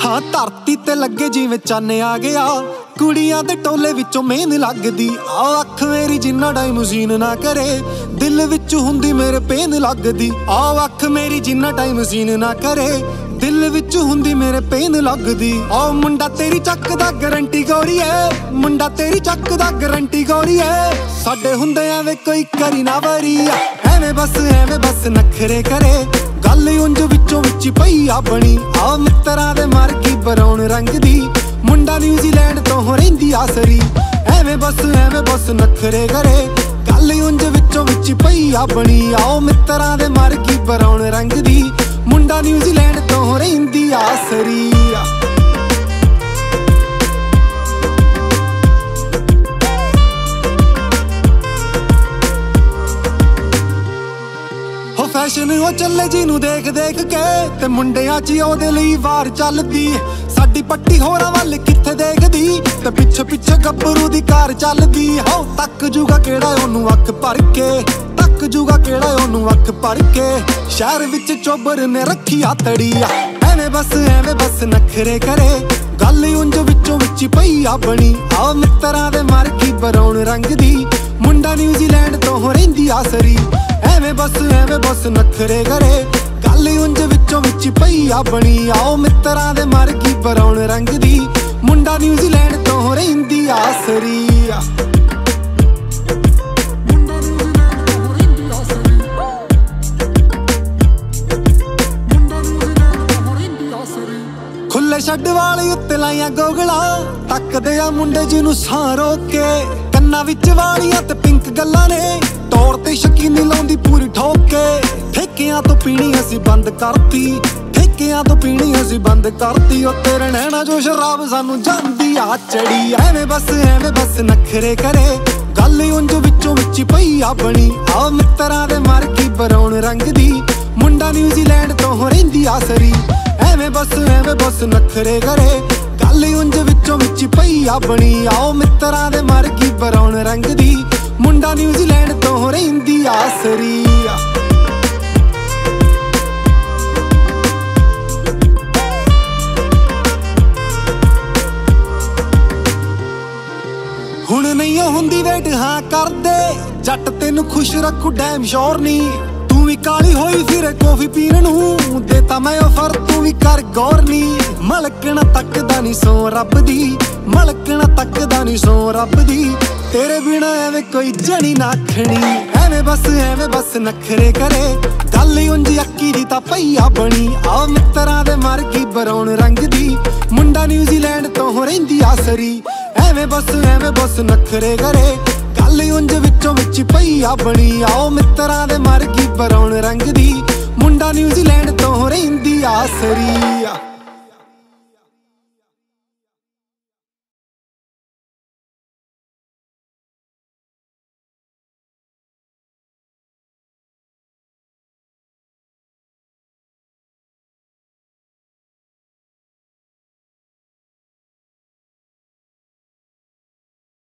हाँ धरती ते लगे जिवें चन्न आ गया, कुड़ियां दे टोले विचों मेहन लगदी। आ अख मेरी जिन्ना टाइम सीन ना करे, दिल विच हुंदी मेरे पेन लगदी। आ अख मेरी जिन्ना टाइम सीन ना करे, दिल विच हुंदी मेरे पेन लगदी। आ मुंडा तेरी चकदा गारंटी गौरी है, मुंडा तेरी चकदा गारंटी गौरी है। साडे हुंदे एवें कोई करी ना वरी, एवें बस नखरे करे। गल उंज विचों विच पई आ बनी, आ मित्तरां दे मर गई ब्राउन रंग दी। मुंडा न्यूजीलैंड तो रहिंदी आसरी, एवें बस नखरे करे। गल उंज विचों विच पई आ बनी, आओ मित्तरां दे मर गई ब्राउन रंग दी। मुंडा न्यूजीलैंड तो रहिंदी आसरी। फैशन वो चले जिनू देख देख के, ते मुंडियां च ओहदे लई वार चलदी। साडी पट्टी होरां वल कित्थे देखदी, ते पिछे पिछे गब्बरू दी कार चलदी। हो तक जूगा केड़ा ओनू अख भर के, तक जूगा केड़ा ओनू अख भर के। शहर विच चोबर ने रखी आतड़ी, एवें बस नखरे करे। गल उंज विचों विच पई आ बनी, आ मित्तरां दे मर गई ब्राउन रंग दी। मुंडा न्यूजीलैंड तो रहिंदी आसरी, एवें बस नखरे करे। गल उंज विचों विच पई आ बनी, आओ मित्तरां दे मर गई ब्राउन रंग दी। मुंडा न्यूजीलैंड तो रहिंदी आसरी। खुले छड्ड वाली उत्ते लाइयां गोगला, तकदे आ मुंडे जिनू सां रोक के। कन्ना विच वालियां ते पिंक गल्लां ने, तौर ते शकीनी लाउंदी पूरी ठोक के। ठेकियां तो पीनी असी बंद करती, ठेकियां तो पीनी असी बंद करती। ओ तेरे नैना जो शराब सानू जांदी आ चढ़ी, एवें बस नखरे करे। गल उंज विचों विच पई आ बनी, आ मित्तरां दे मर गई ब्राउन रंग दी। मुंडा न्यूजीलैंड तो रहिंदी आसरी, एवें बस नखरे करे। गल उंज विचों विच पई आ बनी, आओ मित्तरां दे मर गई ब्राउन रंग दी। मुंडा न्यूजीलैंड तो रहिंदी आसरी। हुण नहीं हुंदी वेट हाँ कर दे, जट तेनू खुश रखू डैम श्योर नी। तू भी काली होई फिर कॉफी पीण नू, देता मैं ऑफर तू भी कर गौर नी। मलकना तकदा नी सो रब दी, मलकना तकदा नी सो रब दी। तेरे बिना एवें कोई जनी नाखनी, एवें बस नखरे करे। गल उंज अक्की दी तां पई आ बनी, आ मित्तरां दे मर गई ब्राउन रंग दी। मुंडा न्यूजीलैंड तो रहिंदी आसरी, एवें बस नखरे करे। गल उंज विचों विच पई आ बनी, आओ मित्तरां दे मर गई ब्राउन रंग दी। मुंडा न्यूजीलैंड तो रहिंदी आसरी।